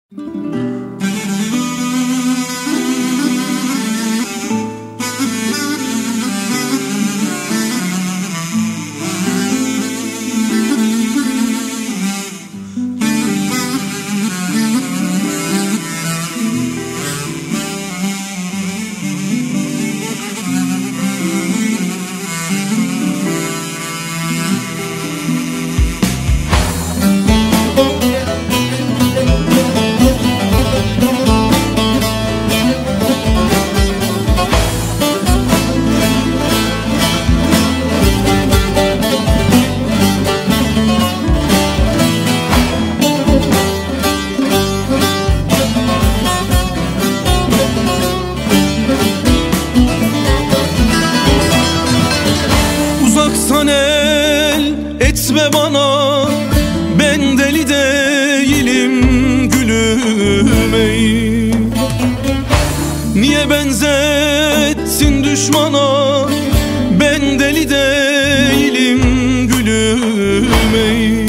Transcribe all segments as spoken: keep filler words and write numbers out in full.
Uzaktan el etme bana, ben deli değilim gülüm ey. Niye benzettin düşmana, ben deli değilim gülüm ey.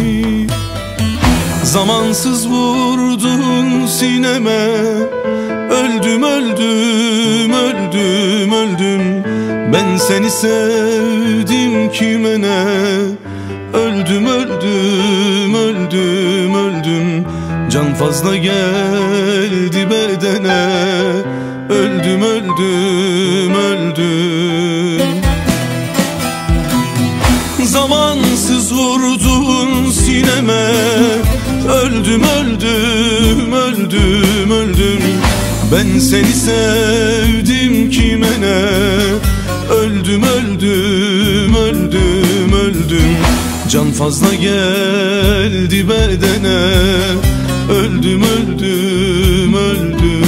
Zamansız vurdun sineme, öldüm öldüm öldüm öldüm. Ben seni sevdim kime ne, öldüm öldüm öldüm öldüm. Can fazla geldi bedene, öldüm öldüm öldüm. Zamansız vurdun sineme, öldüm öldüm öldüm öldüm. Ben seni sevdim kime ne, öldüm öldüm öldüm öldüm. Can fazla geldi bedene, öldüm öldüm öldüm.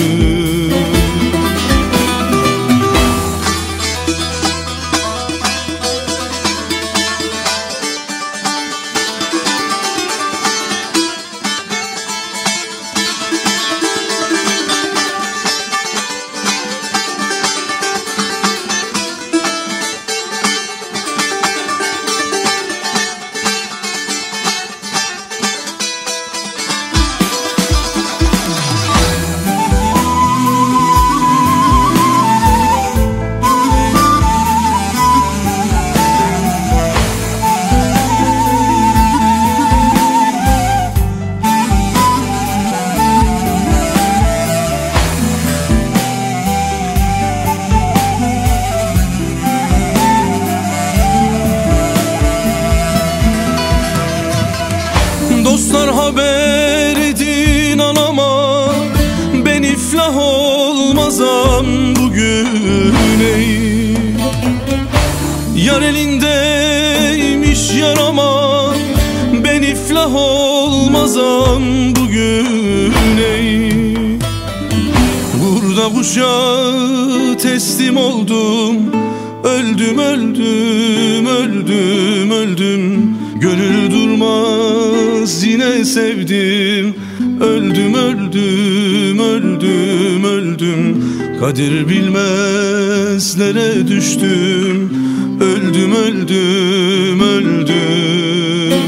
Dostlar haber edin anama, ben iflah olmazam bugün ey. Yar elindeymiş yarama, ben iflah olmazam bugün ey. Burada kuşa teslim oldum, öldüm öldüm öldüm öldüm. Gönül durmaz yine sevdim, öldüm öldüm öldüm öldüm. Kadir bilmezlere düştüm, öldüm öldüm öldüm.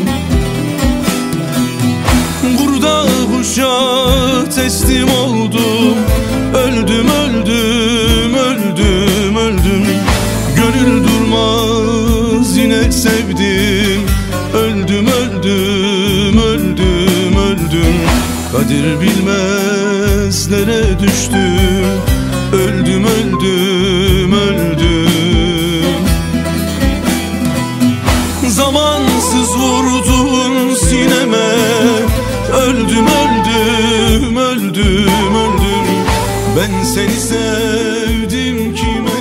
Burada kuşa teslim oldum, öldüm öldüm öldüm öldüm. Gönül durmaz yine sevdim, öldüm öldüm öldüm öldüm. Kadir bilmezlere düştüm, öldüm öldüm öldüm. Zamansız vurdun sineme, öldüm öldüm öldüm öldüm. Ben seni sevdim kime